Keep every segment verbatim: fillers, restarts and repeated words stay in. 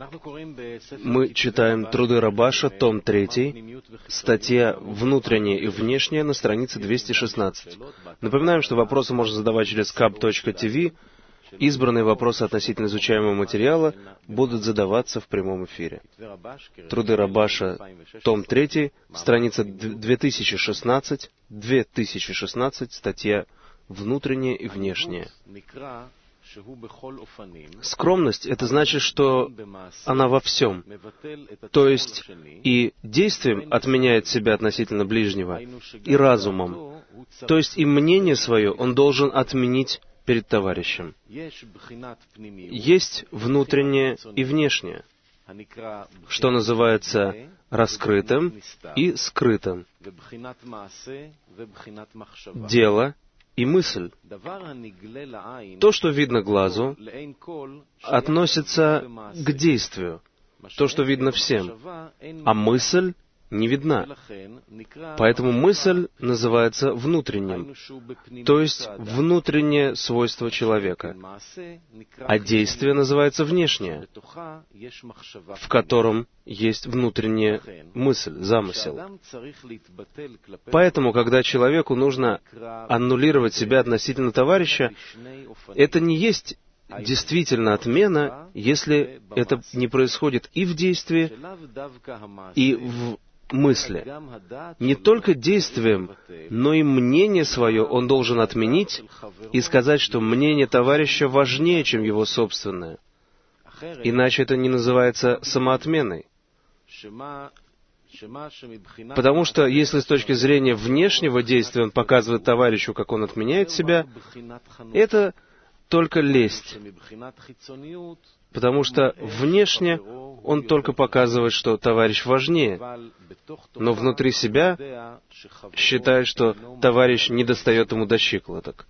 Мы читаем «Труды Рабаша», том третий, статья «Внутреннее и внешнее» на странице двести шестнадцать. Напоминаем, что вопросы можно задавать через каб точка ти ви. Избранные вопросы относительно изучаемого материала будут задаваться в прямом эфире. «Труды Рабаша», том третий, страница две тысячи шестнадцать, две тысячи шестнадцать, статья «Внутреннее и внешнее». Скромность — это значит, что она во всем, то есть и действием отменяет себя относительно ближнего, и разумом, то есть и мнение свое он должен отменить перед товарищем. Есть внутреннее и внешнее, что называется раскрытым и скрытым, дело и мысль. То, что видно глазу, относится к действию, то, что видно всем, а мысль не видна. Поэтому мысль называется внутренним, то есть внутреннее свойство человека, а действие называется внешнее, в котором есть внутренняя мысль, замысел. Поэтому, когда человеку нужно аннулировать себя относительно товарища, это не есть действительно отмена, если это не происходит и в действии, и в мысли. Не только действием, но и мнение свое он должен отменить и сказать, что мнение товарища важнее, чем его собственное. Иначе это не называется самоотменой. Потому что, если с точки зрения внешнего действия он показывает товарищу, как он отменяет себя, это только лесть. Потому что внешне он только показывает, что товарищ важнее, но внутри себя считает, что товарищ не достает ему до щиколоток.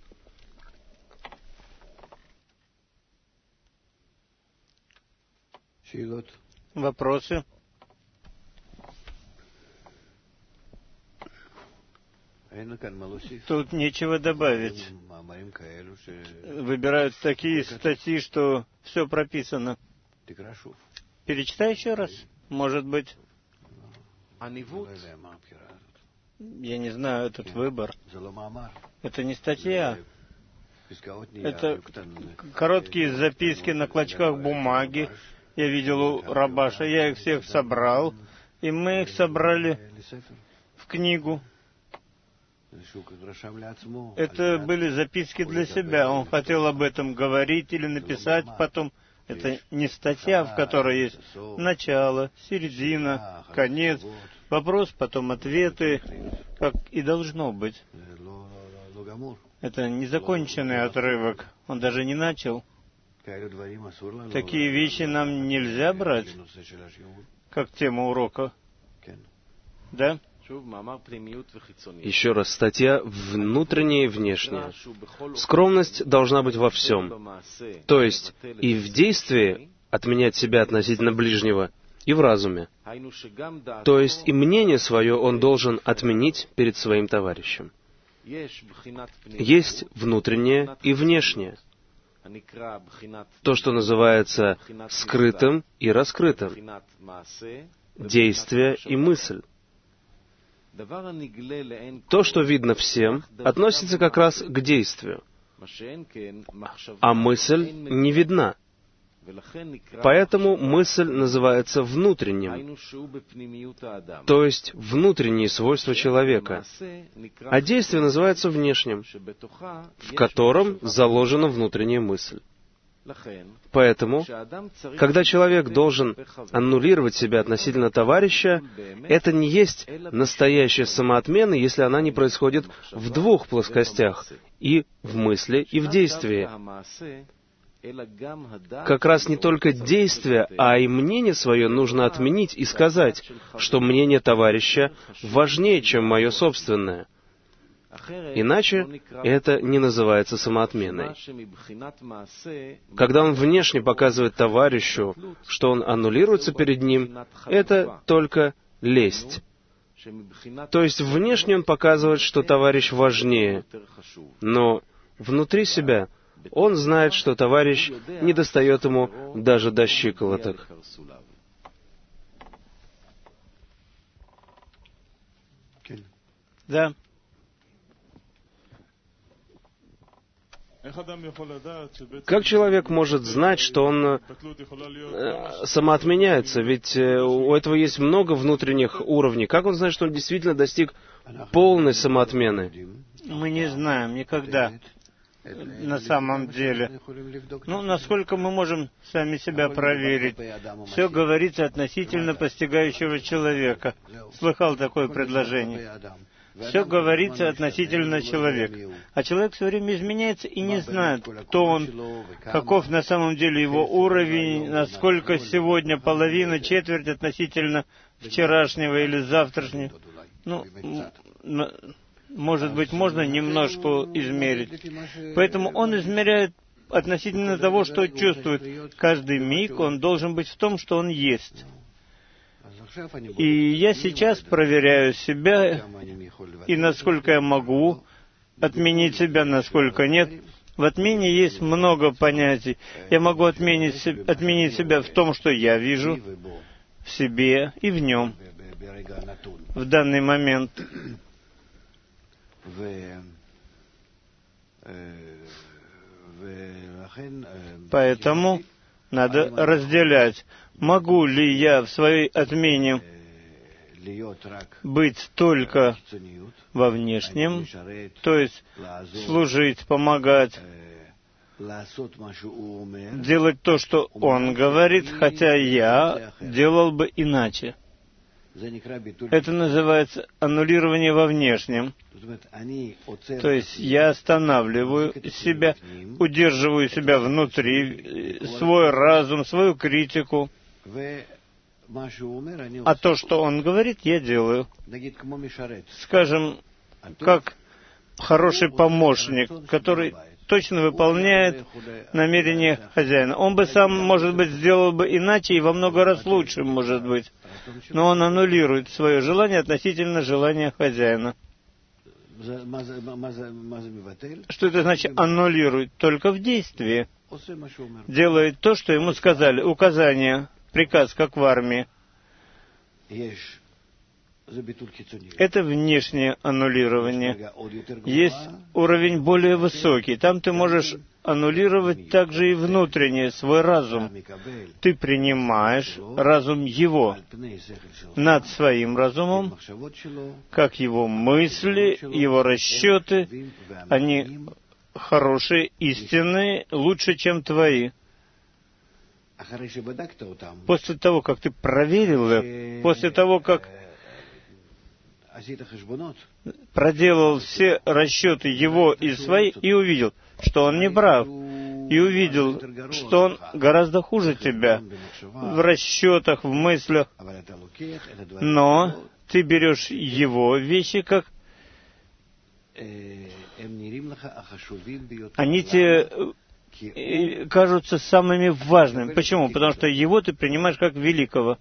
Вопросы? Тут нечего добавить. Выбирают такие статьи, что все прописано. Перечитай еще раз. Может быть. Я не знаю, этот выбор. Это не статья. Это короткие записки на клочках бумаги. Я видел у Рабаша. Я их всех собрал. И мы их собрали в книгу. Это были записки для себя. Он хотел об этом говорить или написать потом. Это не статья, в которой есть начало, середина, конец, вопрос, потом ответы, как и должно быть. Это незаконченный отрывок. Он даже не начал. Такие вещи нам нельзя брать, как тема урока. Да? Еще раз, статья «Внутреннее и внешнее». Скромность должна быть во всем, то есть и в действии отменять себя относительно ближнего, и в разуме, то есть и мнение свое он должен отменить перед своим товарищем. Есть внутреннее и внешнее, то, что называется скрытым и раскрытым, действие и мысль. То, что видно всем, относится как раз к действию, а мысль не видна. Поэтому мысль называется внутренним, то есть внутренние свойства человека, а действие называется внешним, в котором заложена внутренняя мысль. Поэтому, когда человек должен аннулировать себя относительно товарища, это не есть настоящая самоотмена, если она не происходит в двух плоскостях, и в мысли, и в действии. Как раз не только действие, а и мнение свое нужно отменить и сказать, что мнение товарища важнее, чем мое собственное. Иначе это не называется самоотменой. Когда он внешне показывает товарищу, что он аннулируется перед ним, это только лесть. То есть внешне он показывает, что товарищ важнее, но внутри себя он знает, что товарищ не достает ему даже до щиколоток. Да. Как человек может знать, что он э, самоотменяется? Ведь э, у этого есть много внутренних уровней. Как он знает, что он действительно достиг полной самоотмены? Мы не знаем никогда на самом деле. Ну, насколько мы можем сами себя проверить? Все говорится относительно постигающего человека. Слыхал такое предложение? Все говорится относительно человека. А человек все время изменяется и не знает, кто он, каков на самом деле его уровень, насколько сегодня половина, четверть относительно вчерашнего или завтрашнего. Ну, может быть, можно немножко измерить. Поэтому он измеряет относительно того, что чувствует. Каждый миг он должен быть в том, что он есть. И я сейчас проверяю себя, и насколько я могу отменить себя, насколько нет. В отмене есть много понятий. Я могу отменить, отменить себя в том, что я вижу, в себе и в нем, в данный момент. Поэтому надо разделять. Могу ли я в своей отмене быть только во внешнем, то есть служить, помогать, делать то, что он говорит, хотя я делал бы иначе. Это называется аннулирование во внешнем. То есть я останавливаю себя, удерживаю себя внутри, свой разум, свою критику. А то, что он говорит, я делаю. Скажем, как хороший помощник, который точно выполняет намерение хозяина. Он бы сам, может быть, сделал бы иначе и во много раз лучше, может быть. Но он аннулирует свое желание относительно желания хозяина. Что это значит аннулирует? Только в действии. Делает то, что ему сказали. Указание, приказ, как в армии. Это внешнее аннулирование. Есть уровень более высокий. Там ты можешь аннулировать также и внутреннее, свой разум. Ты принимаешь разум его над своим разумом, как его мысли, его расчеты. Они хорошие, истинные, лучше, чем твои. После того, как ты проверил их, после того, как проделал все расчеты его и свои, и увидел, что он не прав, и увидел, что он гораздо хуже тебя в расчетах, в мыслях, но ты берешь его вещи, как они тебе кажутся самыми важными. Почему? Потому что его ты принимаешь как великого.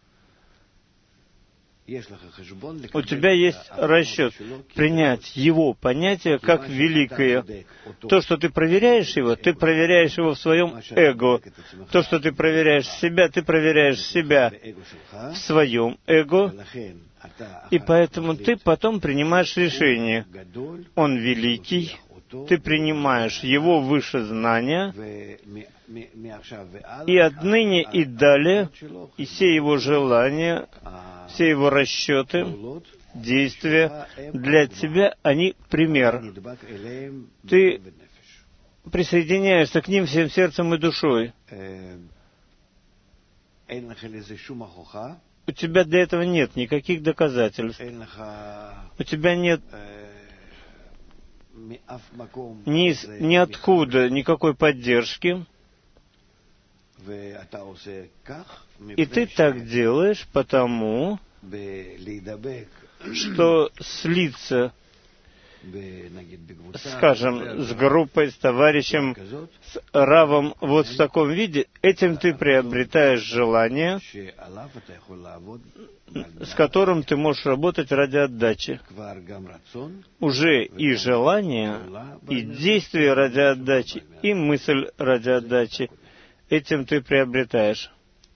У тебя есть расчет принять его понятие как великое. То, что ты проверяешь его, ты проверяешь его в своем эго. То, что ты проверяешь себя, ты проверяешь себя в своем эго. И поэтому ты потом принимаешь решение. Он великий, ты принимаешь его выше знания, и отныне и далее, и все его желания, все его расчеты, действия для тебя, они пример. Ты присоединяешься к ним всем сердцем и душой. У тебя для этого нет никаких доказательств. У тебя нет ни, ниоткуда никакой поддержки. И ты так делаешь потому, что слиться скажем, с группой, с товарищем, с равом вот в таком виде, этим ты приобретаешь желание, с которым ты можешь работать ради отдачи. Уже и желание, и действие ради отдачи, и мысль ради отдачи, этим ты приобретаешь.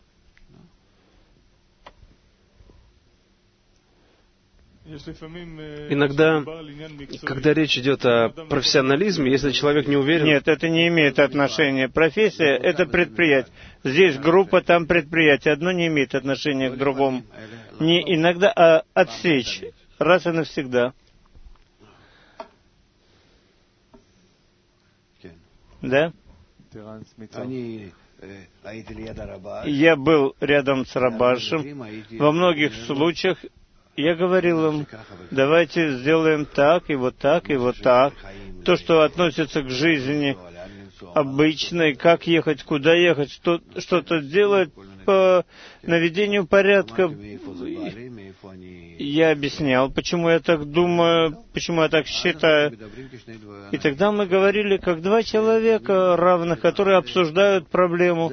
Иногда, когда речь идет о профессионализме, если человек не уверен... Нет, это не имеет отношения. Профессия — это предприятие. Здесь группа, там предприятие. Одно не имеет отношения к другому. Не иногда, а отсечь. Раз и навсегда. Да? Я был рядом с Рабашем. Во многих случаях я говорил им, давайте сделаем так, и вот так, и вот так. То, что относится к жизни обычной, как ехать, куда ехать, что, что-то делать по наведению порядка. Я объяснял, почему я так думаю, почему я так считаю. И тогда мы говорили, как два человека равных, которые обсуждают проблему.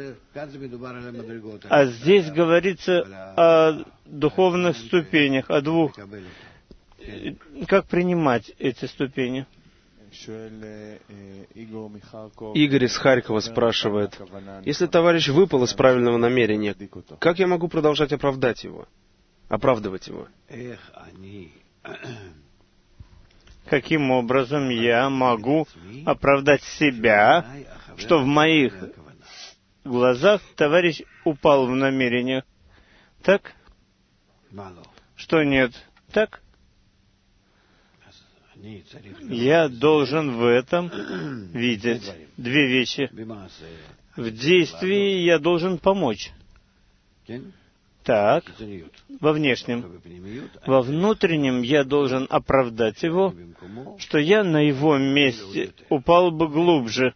А здесь говорится о духовных ступенях, о двух. Как принимать эти ступени? Игорь из Харькова спрашивает, если товарищ выпал из правильного намерения, как я могу продолжать оправдать его, оправдывать его? Каким образом я могу оправдать себя, что в моих глазах товарищ упал в намерениях? Так? Что нет? Так? Я должен в этом видеть две вещи. В действии я должен помочь. Так, во внешнем. Во внутреннем я должен оправдать его, что я на его месте упал бы глубже.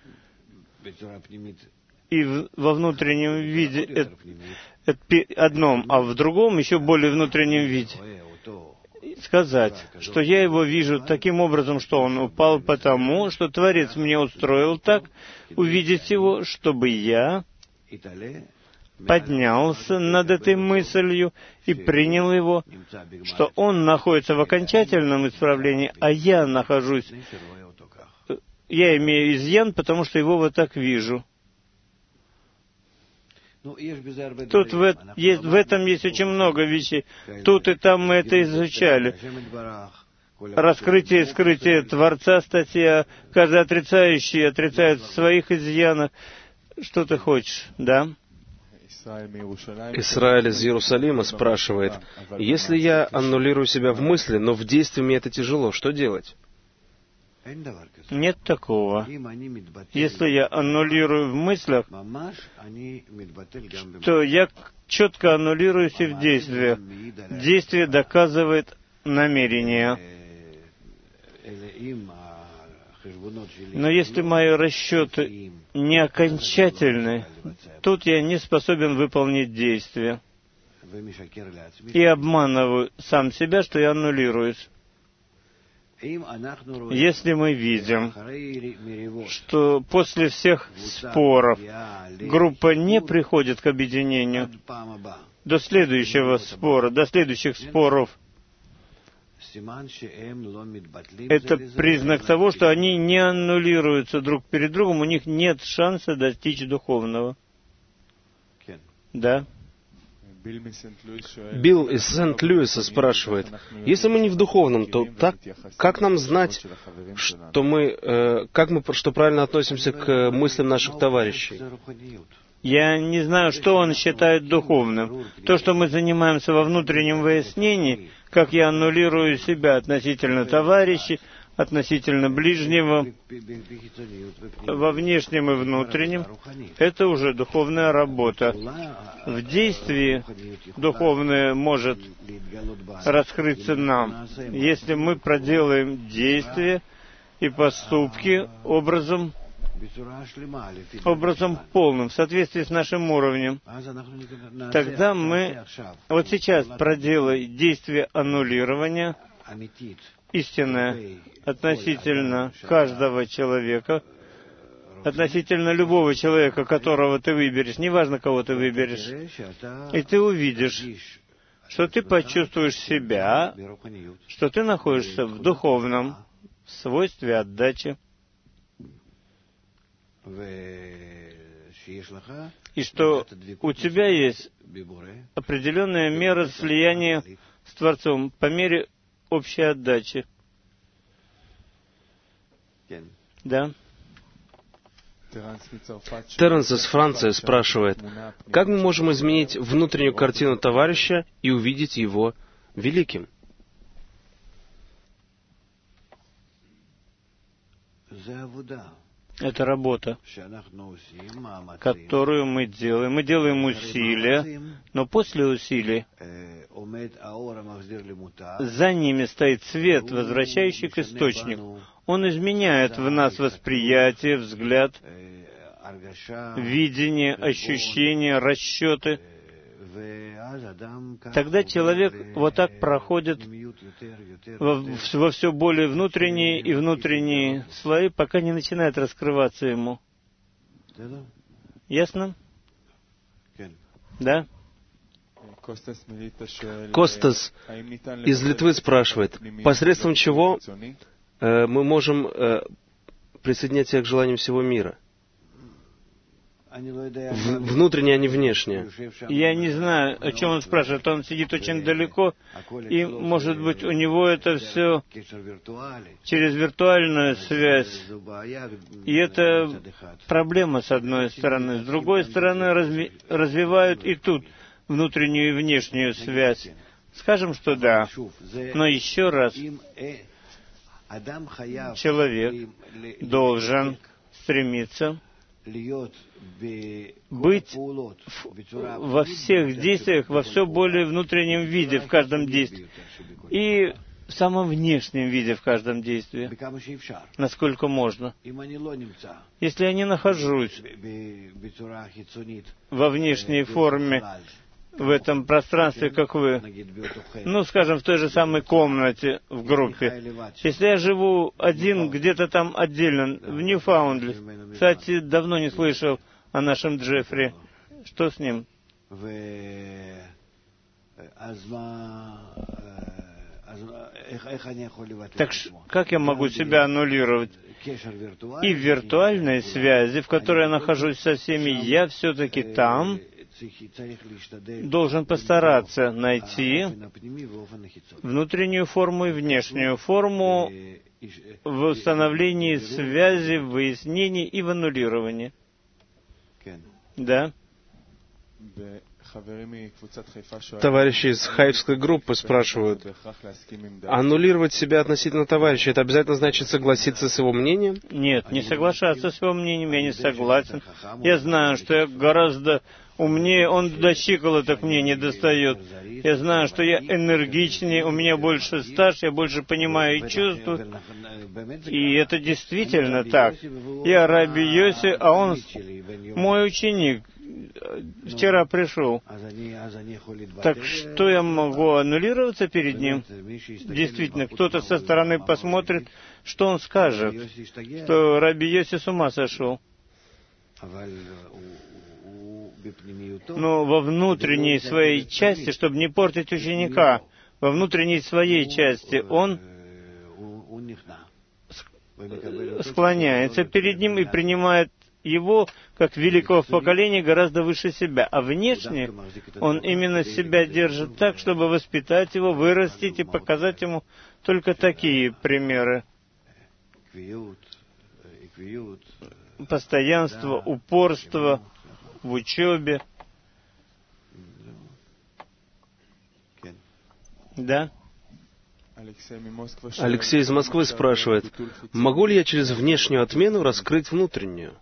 И в, во внутреннем виде это, это одном, а в другом, еще более внутреннем виде. Сказать, что я его вижу таким образом, что он упал потому, что Творец мне устроил так, увидеть его, чтобы я поднялся над этой мыслью и принял его, что он находится в окончательном исправлении, а я нахожусь, я имею изъян, потому что его вот так вижу. Тут в, есть, в этом есть очень много вещей. Тут и там мы это изучали. Раскрытие и скрытие Творца, статья. Каждый отрицающий отрицает в своих изъянах. Что ты хочешь, да? Исраиль из Иерусалима спрашивает, если я аннулирую себя в мысли, но в действии мне это тяжело, что делать? Нет такого. Если я аннулирую в мыслях, то я четко аннулируюсь и в действиях. Действие доказывает намерение. Но если мои расчеты не окончательны, тут я не способен выполнить действие. И обманываю сам себя, что я аннулируюсь. Если мы видим, что после всех споров группа не приходит к объединению до следующего спора, до следующих споров, это признак того, что они не аннулируются друг перед другом, у них нет шанса достичь духовного. Да? Билл из Сент-Луиса спрашивает, если мы не в духовном, то так, как нам знать, что мы, э, как мы, что правильно относимся к мыслям наших товарищей? Я не знаю, что он считает духовным. То, что мы занимаемся во внутреннем выяснении, как я аннулирую себя относительно товарищей, относительно ближнего, во внешнем и внутреннем, это уже духовная работа. В действии духовное может раскрыться нам, если мы проделаем действия и поступки образом, образом полным, в соответствии с нашим уровнем. Тогда мы вот сейчас проделаем действие аннулирования, истинное относительно каждого человека, относительно любого человека, которого ты выберешь, неважно, кого ты выберешь, и ты увидишь, что ты почувствуешь себя, что ты находишься в духовном свойстве отдачи, и что у тебя есть определенная мера слияния с Творцом по мере общей отдачи. Да? Терренс из Франции спрашивает, как мы можем изменить внутреннюю картину товарища и увидеть его великим? Это работа, которую мы делаем. Мы делаем усилия, но после усилий за ними стоит свет, возвращающий к источнику. Он изменяет в нас восприятие, взгляд, видение, ощущения, расчеты. Тогда человек вот так проходит во, во все более внутренние и внутренние слои, пока не начинает раскрываться ему. Ясно? Да? Костас из Литвы спрашивает, посредством чего э, мы можем э, присоединять себя к желаниям всего мира? В, внутреннее, а не внешнее. Я не знаю, о чем он спрашивает. Он сидит очень далеко, и, может быть, у него это все через виртуальную связь. И это проблема, с одной стороны. С другой стороны, разви- развивают и тут внутреннюю и внешнюю связь. Скажем, что да. Но еще раз, человек должен стремиться быть во всех действиях, во все более внутреннем виде в каждом действии и в самом внешнем виде в каждом действии, насколько можно. Если я не нахожусь во внешней форме, в этом пространстве, как вы, ну, скажем, в той же самой комнате в группе. Если я живу один, где-то там отдельно, в Ньюфаундли, кстати, давно не слышал о нашем Джеффри. Что с ним? Так как я могу себя аннулировать? И в виртуальной связи, в которой я нахожусь со всеми, я все-таки там должен постараться найти внутреннюю форму и внешнюю форму в установлении связи, в выяснении и в аннулировании. Да? Товарищи из хайфской группы спрашивают, аннулировать себя относительно товарища, это обязательно значит согласиться с его мнением? Нет, не соглашаться с его мнением, я не согласен. Я знаю, что я гораздо умнее, он до щиколоток мне не достает. Я знаю, что я энергичнее, у меня больше стаж, я больше понимаю и чувствую. И это действительно так. Я Раби Йоси, а он мой ученик. Вчера пришел. Так что я могу аннулироваться перед ним? Действительно, кто-то со стороны посмотрит, что он скажет, что Раби Йоси с ума сошел. Но во внутренней своей части, чтобы не портить ученика, во внутренней своей части он склоняется перед ним и принимает его, как великого в поколении, гораздо выше себя. А внешне он именно себя держит так, чтобы воспитать его, вырастить и показать ему только такие примеры. Постоянство, упорство в учебе. Да? Алексей из Москвы спрашивает, могу ли я через внешнюю отмену раскрыть внутреннюю?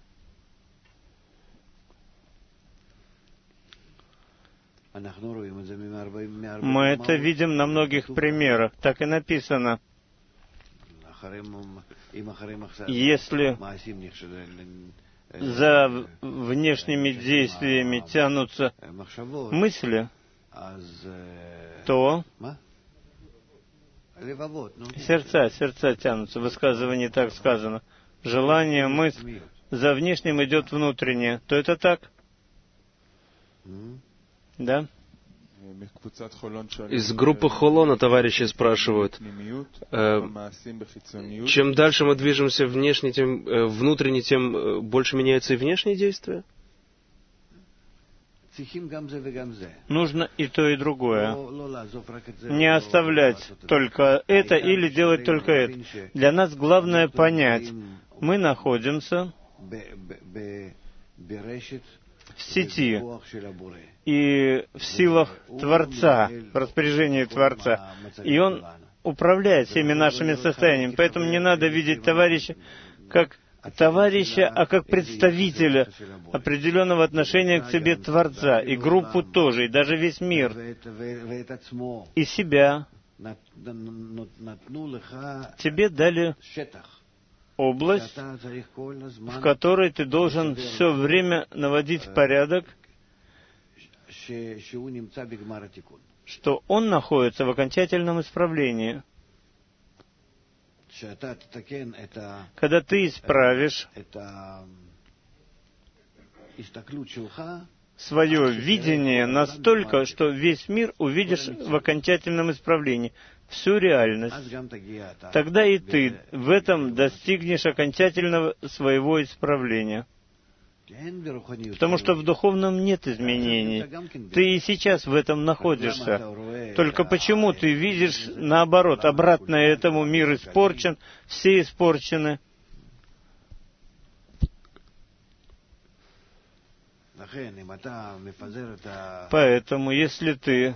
Мы это видим на многих примерах. Так и написано. Если за внешними действиями тянутся мысли, то Сердца, сердца тянутся. В высказывании так сказано. Желание, мысль, за внешним идет внутреннее. То это так? Да? Из группы Холона товарищи спрашивают, э, чем дальше мы движемся внешне, тем э, внутренне, тем э, больше меняются и внешние действия? Нужно и то, и другое. Не оставлять только это или делать только это. Для нас главное понять, мы находимся в сети и в силах Творца, в распоряжении Творца. И Он управляет всеми нашими состояниями. Поэтому не надо видеть товарища как товарища, а как представителя определенного отношения к себе Творца, и группу тоже, и даже весь мир, и себя. Тебе дали область, в которой ты должен все время наводить порядок, что он находится в окончательном исправлении. Когда ты исправишь свое видение настолько, что весь мир увидишь в окончательном исправлении, всю реальность, тогда и ты в этом достигнешь окончательного своего исправления. Потому что в духовном нет изменений. Ты и сейчас в этом находишься. Только почему ты видишь, наоборот, обратно этому мир испорчен, все испорчены? Поэтому, если ты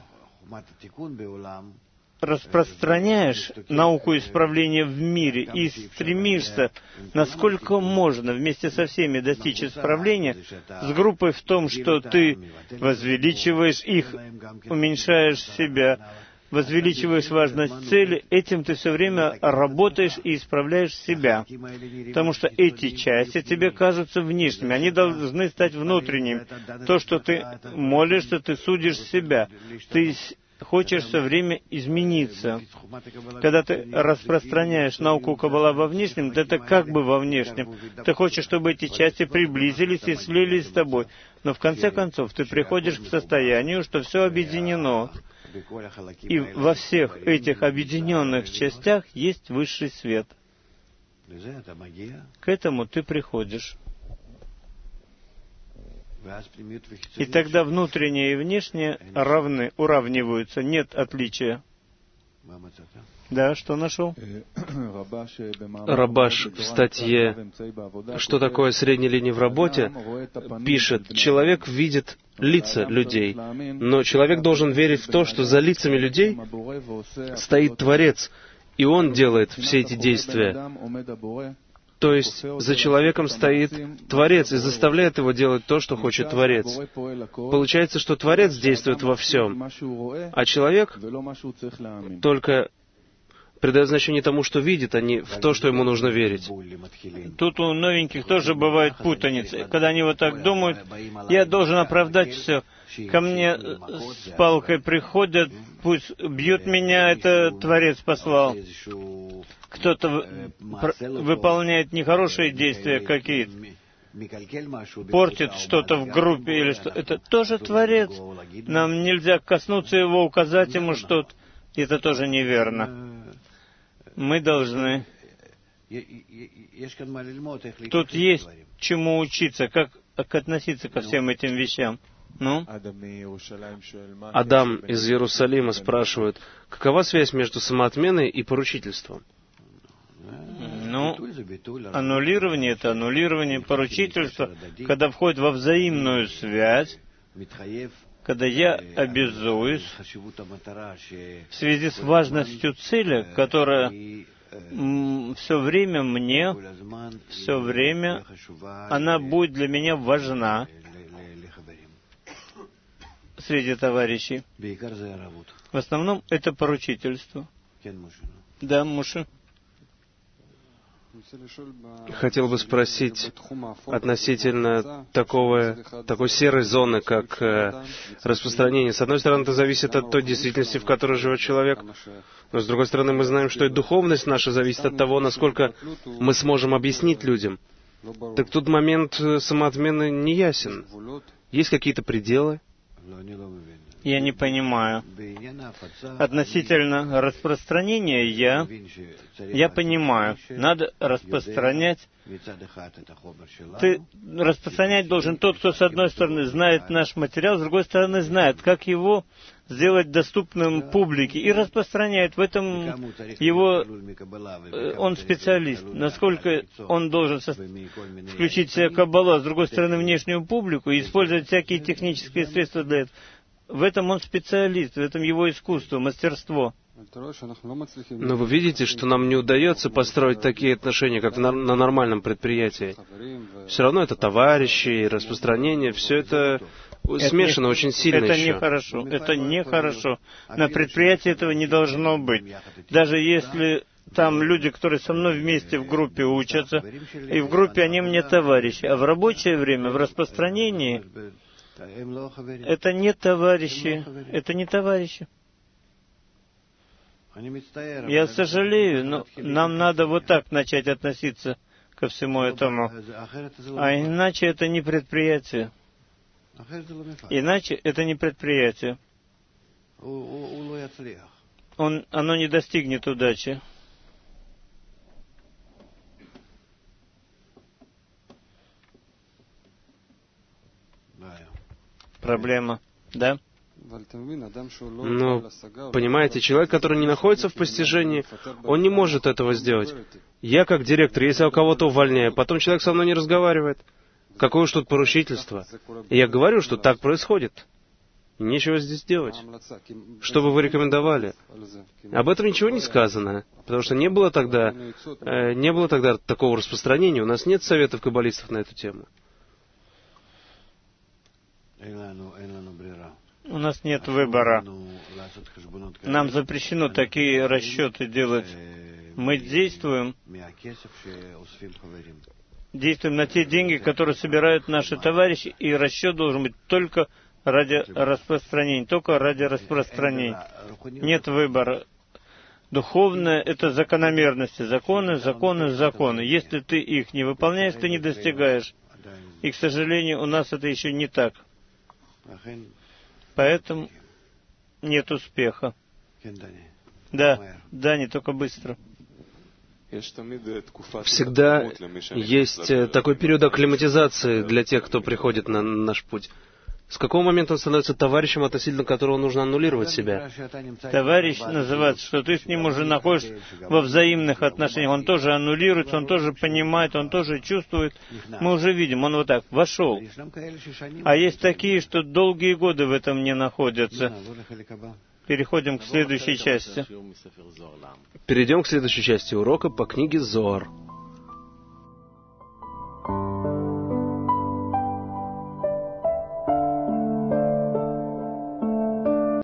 распространяешь науку исправления в мире и стремишься, насколько можно, вместе со всеми достичь исправления, с группой в том, что ты возвеличиваешь их, уменьшаешь себя, возвеличиваешь важность цели, этим ты все время работаешь и исправляешь себя. Потому что эти части тебе кажутся внешними, они должны стать внутренними. То, что ты молишься, ты судишь себя. Ты хочешь все время измениться. Когда ты распространяешь науку Каббала во внешнем, то это как бы во внешнем. Ты хочешь, чтобы эти части приблизились и слились с тобой. Но в конце концов ты приходишь к состоянию, что все объединено. И во всех этих объединенных частях есть высший свет. К этому ты приходишь. И тогда внутреннее и внешнее равны, уравниваются, нет отличия. Да, что нашел? Рабаш в статье «Что такое средняя линия в работе?» пишет, человек видит лица людей, но человек должен верить в то, что за лицами людей стоит Творец, и он делает все эти действия. То есть за человеком стоит Творец и заставляет его делать то, что хочет Творец. Получается, что Творец действует во всем, а человек только придает значение тому, что видит, а не в то, что ему нужно верить. Тут у новеньких тоже бывает путаница. Когда они вот так думают, я должен оправдать все. Ко мне с палкой приходят, пусть бьют меня, это Творец послал. Кто-то выполняет нехорошие действия какие-то, портит что-то в группе или что. Это тоже Творец. Нам нельзя коснуться его, указать ему что-то. Это тоже неверно. Мы должны... Тут есть чему учиться, как, как относиться ко всем этим вещам. Ну? Адам из Иерусалима спрашивает, какова связь между самоотменой и поручительством? Ну, аннулирование — это аннулирование поручительства, когда входит во взаимную связь, когда я обязуюсь в связи с важностью цели, которая все время мне, все время она будет для меня важна среди товарищей. В основном это поручительство. Да, Муша? Хотел бы спросить относительно такого, такой серой зоны, как э, распространение. С одной стороны, это зависит от той действительности, в которой живет человек, но с другой стороны, мы знаем, что и духовность наша зависит от того, насколько мы сможем объяснить людям. Так тут момент самоотмены не ясен. Есть какие-то пределы? Я не понимаю. Относительно распространения я, я понимаю, надо распространять. Ты распространять должен тот, кто с одной стороны знает наш материал, с другой стороны знает, как его сделать доступным публике, и распространяет. В этом его, он специалист. Насколько он должен со... включить в себя каббалу, а с другой стороны внешнюю публику, и использовать всякие технические средства для этого. В этом он специалист, в этом его искусство, мастерство. Но вы видите, что нам не удается построить такие отношения, как на, на нормальном предприятии. Все равно это товарищи, распространение, все это смешано это очень сильно это еще. Нехорошо, это нехорошо. На предприятии этого не должно быть. Даже если там люди, которые со мной вместе в группе учатся, и в группе они мне товарищи, а в рабочее время, в распространении, это не товарищи, это не товарищи. Я сожалею, но нам надо вот так начать относиться ко всему этому. А иначе это не предприятие. Иначе это не предприятие. Он, оно не достигнет удачи. Проблема, да? Но, понимаете, человек, который не находится в постижении, он не может этого сделать. Я, как директор, если я кого-то увольняю, потом человек со мной не разговаривает. Какое уж тут поручительство? И я говорю, что так происходит. Нечего здесь делать. Что бы вы рекомендовали? Об этом ничего не сказано, потому что не было тогда, э, не было тогда такого распространения. У нас нет советов каббалистов на эту тему. У нас нет выбора. Нам запрещено такие расчеты делать. Мы действуем, действуем на те деньги, которые собирают наши товарищи, и расчет должен быть только ради распространения, только ради распространения. Нет выбора. Духовное — это закономерности, законы, законы, законы. Если ты их не выполняешь, ты не достигаешь. И, к сожалению, у нас это еще не так. Поэтому нет успеха. Да, да, не только быстро. Всегда есть такой период акклиматизации для тех, кто приходит на наш путь. С какого момента он становится товарищем, относительно которого нужно аннулировать себя? Товарищ называется, что ты с ним уже находишься во взаимных отношениях. Он тоже аннулируется, он тоже понимает, он тоже чувствует. Мы уже видим, он вот так вошел. А есть такие, что долгие годы в этом не находятся. Переходим к следующей части. Перейдем к следующей части урока по книге Зоар.